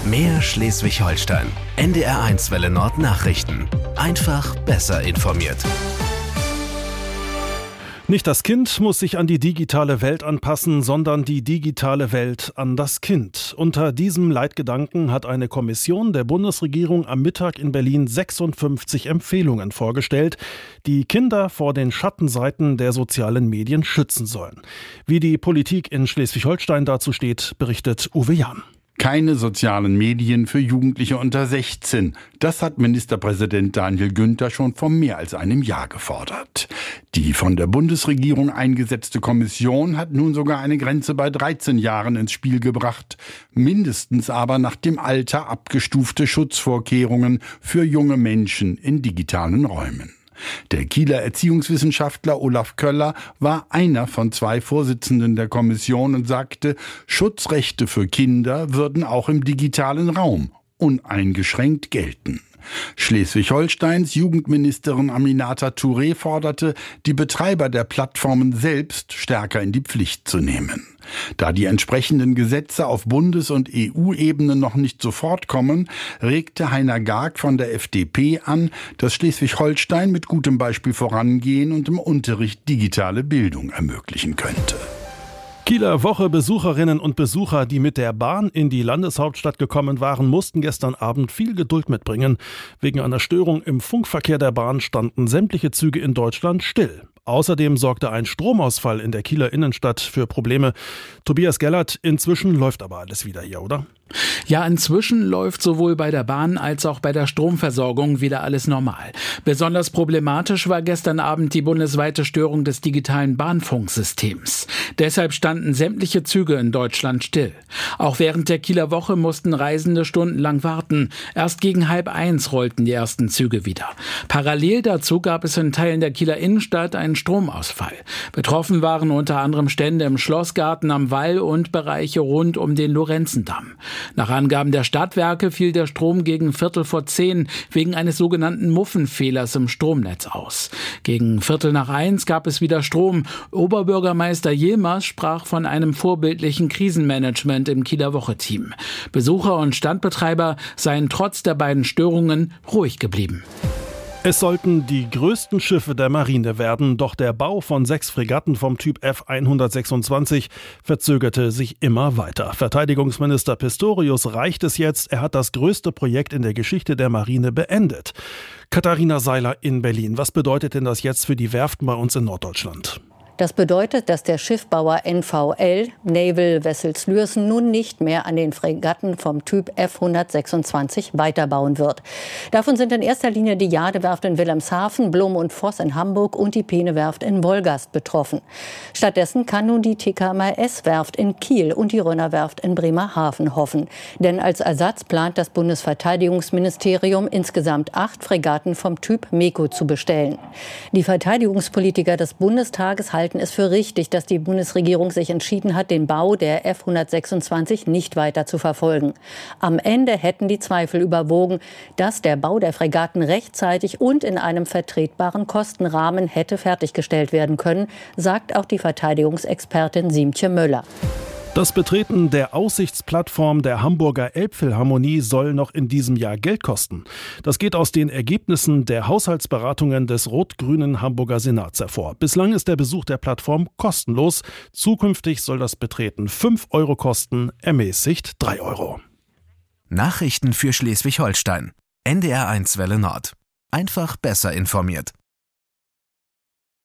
Mehr Schleswig-Holstein. NDR1 Welle Nord Nachrichten. Einfach besser informiert. Nicht das Kind muss sich an die digitale Welt anpassen, sondern die digitale Welt an das Kind. Unter diesem Leitgedanken hat eine Kommission der Bundesregierung am Mittag in Berlin 56 Empfehlungen vorgestellt, die Kinder vor den Schattenseiten der sozialen Medien schützen sollen. Wie die Politik in Schleswig-Holstein dazu steht, berichtet Uwe Jahn. Keine sozialen Medien für Jugendliche unter 16. Das hat Ministerpräsident Daniel Günther schon vor mehr als einem Jahr gefordert. Die von der Bundesregierung eingesetzte Kommission hat nun sogar eine Grenze bei 13 Jahren ins Spiel gebracht. Mindestens aber nach dem Alter abgestufte Schutzvorkehrungen für junge Menschen in digitalen Räumen. Der Kieler Erziehungswissenschaftler Olaf Köller war einer von 2 Vorsitzenden der Kommission und sagte, Schutzrechte für Kinder würden auch im digitalen Raum uneingeschränkt gelten. Schleswig-Holsteins Jugendministerin Aminata Touré forderte, die Betreiber der Plattformen selbst stärker in die Pflicht zu nehmen. Da die entsprechenden Gesetze auf Bundes- und EU-Ebene noch nicht sofort kommen, regte Heiner Garg von der FDP an, dass Schleswig-Holstein mit gutem Beispiel vorangehen und im Unterricht digitale Bildung ermöglichen könnte. Kieler Woche Besucherinnen und Besucher, die mit der Bahn in die Landeshauptstadt gekommen waren, mussten gestern Abend viel Geduld mitbringen. Wegen einer Störung im Funkverkehr der Bahn standen sämtliche Züge in Deutschland still. Außerdem sorgte ein Stromausfall in der Kieler Innenstadt für Probleme. Tobias Gellert, inzwischen läuft aber alles wieder hier, oder? Ja, inzwischen läuft sowohl bei der Bahn als auch bei der Stromversorgung wieder alles normal. Besonders problematisch war gestern Abend die bundesweite Störung des digitalen Bahnfunksystems. Deshalb standen sämtliche Züge in Deutschland still. Auch während der Kieler Woche mussten Reisende stundenlang warten. Erst gegen 12:30 rollten die ersten Züge wieder. Parallel dazu gab es in Teilen der Kieler Innenstadt einen Stromausfall. Betroffen waren unter anderem Stände im Schlossgarten am Wall und Bereiche rund um den Lorenzendamm. Nach Angaben der Stadtwerke fiel der Strom gegen 10:15 wegen eines sogenannten Muffenfehlers im Stromnetz aus. Gegen 1:45 gab es wieder Strom. Oberbürgermeister Yilmaz sprach von einem vorbildlichen Krisenmanagement im Kieler Woche-Team. Besucher und Standbetreiber seien trotz der beiden Störungen ruhig geblieben. Es sollten die größten Schiffe der Marine werden, doch der Bau von 6 Fregatten vom Typ F126 verzögerte sich immer weiter. Verteidigungsminister Pistorius reicht es jetzt, er hat das größte Projekt in der Geschichte der Marine beendet. Katharina Seiler in Berlin, was bedeutet denn das jetzt für die Werften bei uns in Norddeutschland? Das bedeutet, dass der Schiffbauer NVL, Naval Vessels Lürssen, nun nicht mehr an den Fregatten vom Typ F126 weiterbauen wird. Davon sind in erster Linie die Jadewerft in Wilhelmshaven, Blum und Voss in Hamburg und die Peene-Werft in Wolgast betroffen. Stattdessen kann nun die TKMS-Werft in Kiel und die Rönner-Werft in Bremerhaven hoffen. Denn als Ersatz plant das Bundesverteidigungsministerium insgesamt 8 Fregatten vom Typ MEKO zu bestellen. Die Verteidigungspolitiker des Bundestages halten es für richtig, dass die Bundesregierung sich entschieden hat, den Bau der F126 nicht weiter zu verfolgen. Am Ende hätten die Zweifel überwogen, dass der Bau der Fregatten rechtzeitig und in einem vertretbaren Kostenrahmen hätte fertiggestellt werden können, sagt auch die Verteidigungsexpertin Siemtje Möller. Das Betreten der Aussichtsplattform der Hamburger Elbphilharmonie soll noch in diesem Jahr Geld kosten. Das geht aus den Ergebnissen der Haushaltsberatungen des rot-grünen Hamburger Senats hervor. Bislang ist der Besuch der Plattform kostenlos. Zukünftig soll das Betreten 5 € kosten, ermäßigt 3 €. Nachrichten für Schleswig-Holstein. NDR1 Welle Nord. Einfach besser informiert.